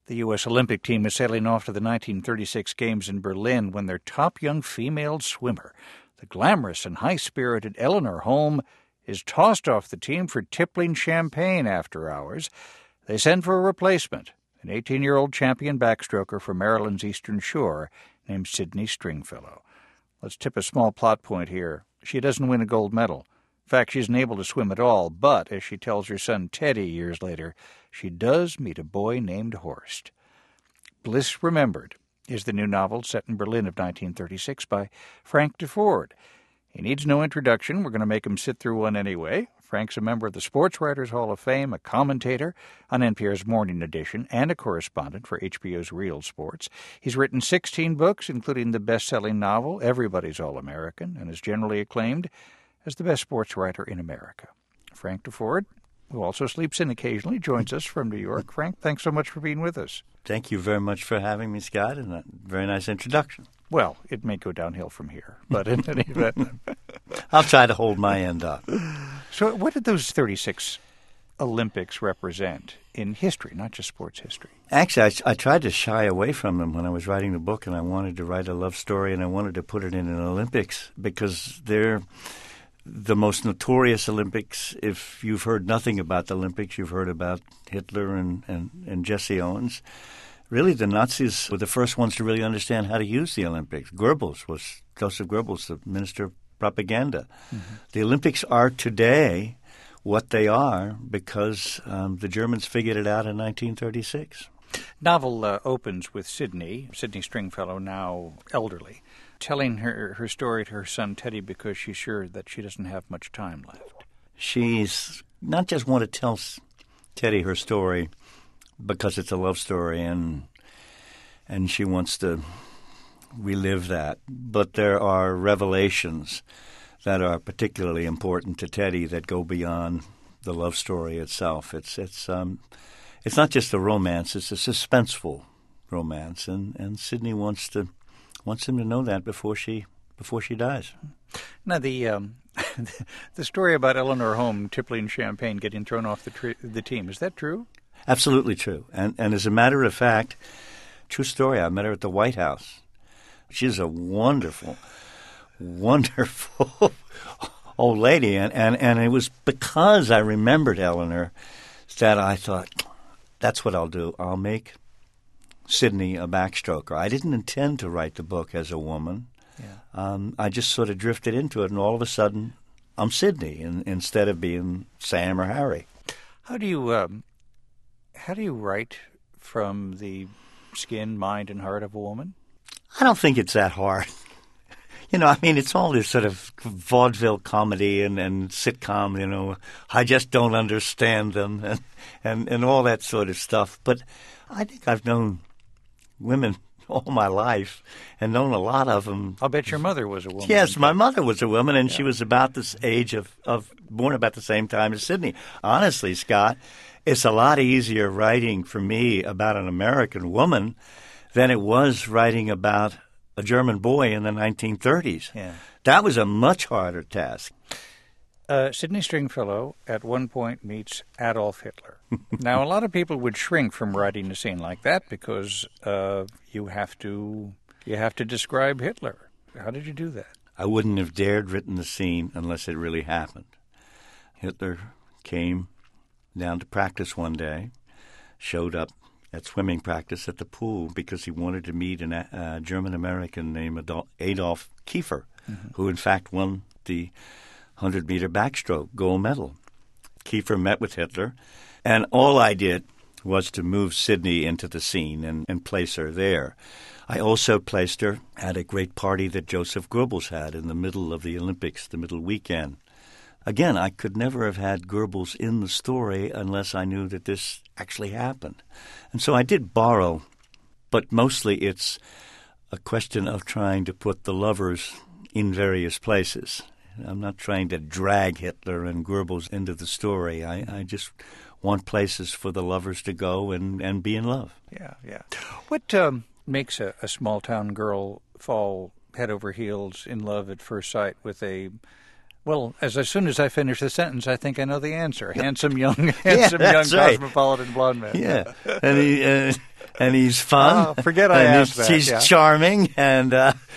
The U.S. Olympic team is sailing off to the 1936 Games in Berlin when their top young female swimmer, the glamorous and high-spirited Eleanor Holm, is tossed off the team for tippling champagne after hours. They send for a replacement, an 18-year-old champion backstroker from Maryland's Eastern Shore named Sydney Stringfellow. Let's tip a small plot point here. She doesn't win a gold medal. In fact, she isn't able to swim at all, but, as she tells her son Teddy years later, she does meet a boy named Horst. Bliss Remembered is the new novel set in Berlin of 1936 by Frank Deford. He needs no introduction. We're going to make him sit through one anyway. Frank's a member of the Sports Writers Hall of Fame, a commentator on NPR's Morning Edition, and a correspondent for HBO's Real Sports. He's written 16 books, including the best-selling novel Everybody's All-American, and is generally acclaimed as the best sports writer in America. Frank Deford, who also sleeps in occasionally, joins us from New York. Frank, thanks so much for being with us. Thank you very much for having me, Scott, and a very nice introduction. Well, it may go downhill from here, but in any event. I'll try to hold my end up. So what did those 36 Olympics represent in history, not just sports history? Actually, I tried to shy away from them when I was writing the book, and I wanted to write a love story, and I wanted to put it in an Olympics because they're the most notorious Olympics. If you've heard nothing about the Olympics, you've heard about Hitler and Jesse Owens. Really, the Nazis were the first ones to really understand how to use the Olympics. Joseph Goebbels, the minister of propaganda. Mm-hmm. The Olympics are today what they are because the Germans figured it out in 1936. Novel opens with Sydney Stringfellow, now elderly, telling her story to her son Teddy because she's sure that she doesn't have much time left. She's not just want to tell Teddy her story because it's a love story and she wants to relive that, but there are revelations that are particularly important to Teddy that go beyond the love story itself. It's not just a romance; it's a suspenseful romance, and Sydney wants him to know that before she dies. Now the story about Eleanor Holm tippling champagne, getting thrown off the team, is that true? Absolutely true, and as a matter of fact, true story. I met her at the White House. She's a wonderful, wonderful old lady, and it was because I remembered Eleanor that I thought, that's what I'll do. I'll make Sydney a backstroker. I didn't intend to write the book as a woman. Yeah. I just sort of drifted into it, and all of a sudden, I'm Sydney instead of being Sam or Harry. How do you write from the skin, mind, and heart of a woman? I don't think it's that hard. It's all this sort of vaudeville comedy and sitcom, I just don't understand them and all that sort of stuff. But I think I've known women all my life and known a lot of them. I'll bet your mother was a woman. Yes, my mother was a woman, and she was about this age of born about the same time as Sydney. Honestly, Scott, it's a lot easier writing for me about an American woman than it was writing about a German boy in the 1930s. Yeah. That was a much harder task. Sydney Stringfellow at one point meets Adolf Hitler. Now, a lot of people would shrink from writing a scene like that because you have to describe Hitler. How did you do that? I wouldn't have dared written the scene unless it really happened. Hitler came down to practice one day, showed up at swimming practice at the pool because he wanted to meet a German-American named Adolf Kiefer, mm-hmm. who in fact won the 100-meter backstroke gold medal. Kiefer met with Hitler, and all I did was to move Sydney into the scene and place her there. I also placed her at a great party that Joseph Goebbels had in the middle of the Olympics, the middle weekend. Again, I could never have had Goebbels in the story unless I knew that this actually happened. And so I did borrow, but mostly it's a question of trying to put the lovers in various places. I'm not trying to drag Hitler and Goebbels into the story. I just want places for the lovers to go and be in love. Yeah. What makes a small-town girl fall head over heels in love at first sight with a... Well, as soon as I finish the sentence, I think I know the answer. Handsome young right. cosmopolitan blonde man. Yeah, and and he's fun. Forget I asked that. He's charming, and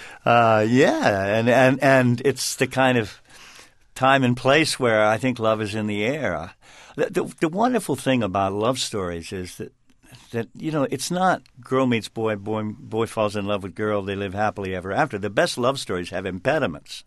and it's the kind of time and place where I think love is in the air. The wonderful thing about love stories is that it's not girl meets boy, boy falls in love with girl, they live happily ever after. The best love stories have impediments.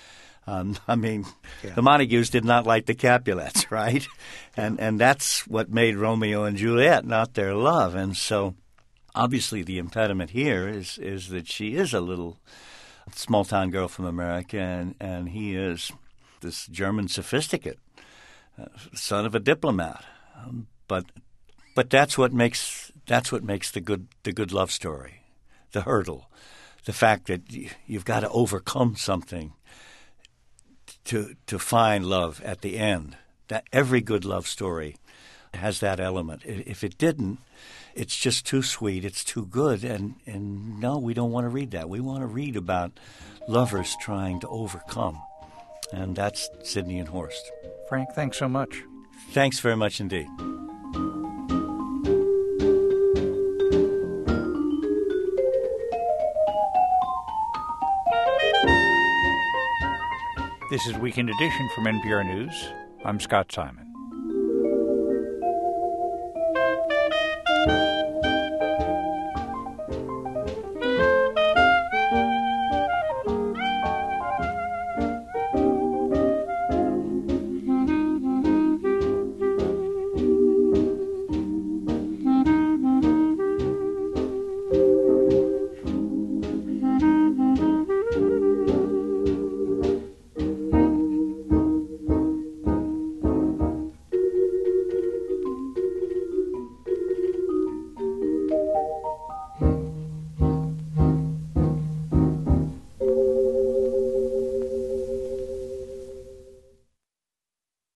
The Montagues did not like the Capulets, right? And that's what made Romeo and Juliet not their love. And so obviously the impediment here is that she is a little small-town girl from America, and he is this German sophisticate, son of a diplomat. But that's what makes the good love story, the hurdle, the fact that you've got to overcome something to find love at the end. That every good love story has that element. If it didn't, it's just too sweet, it's too good, and no, we don't want to read that. We want to read about lovers trying to overcome, and that's Sidney and Horst. Frank, thanks so much. Thanks very much indeed. This is Weekend Edition from NPR News. I'm Scott Simon.